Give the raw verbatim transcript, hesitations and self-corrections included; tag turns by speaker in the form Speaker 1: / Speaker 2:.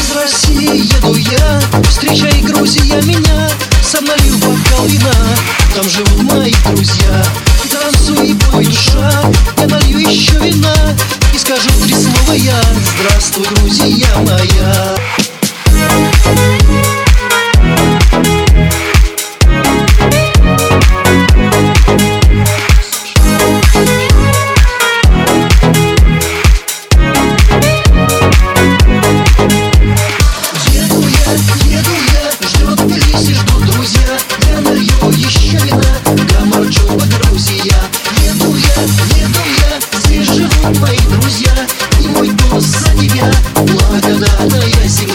Speaker 1: России еду я, встречай, Грузия, меня. Сам налью бокал вина, там живут мои друзья. И танцуй, и пой, душа, я налью еще вина и скажу три слова я: здравствуй, Грузия моя. Мои друзья и мой голос за тебя, благодарная земля.